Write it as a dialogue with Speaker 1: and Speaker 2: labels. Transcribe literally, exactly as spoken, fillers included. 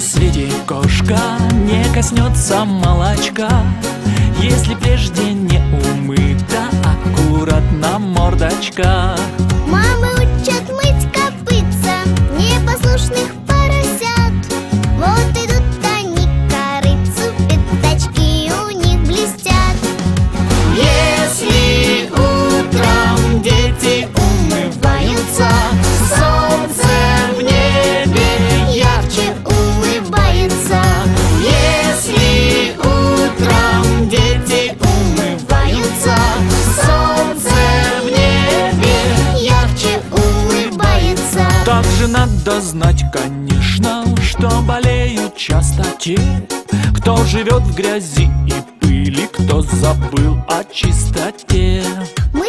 Speaker 1: свете кошка не коснется молочка, если прежде не умыта аккуратно мордочка.
Speaker 2: Мамы учат мыть копытца непослушных поросят. Вот идут они к корыцу, пятачки у них блестят.
Speaker 1: Если утром дети умываются, солнце в небе ярче улыбается. Если утром дети умываются, солнце в небе ярче улыбается. Также надо знать, конечно, что болеют часто те, кто живет в грязи и пыли, кто забыл о чистоте.
Speaker 2: Мы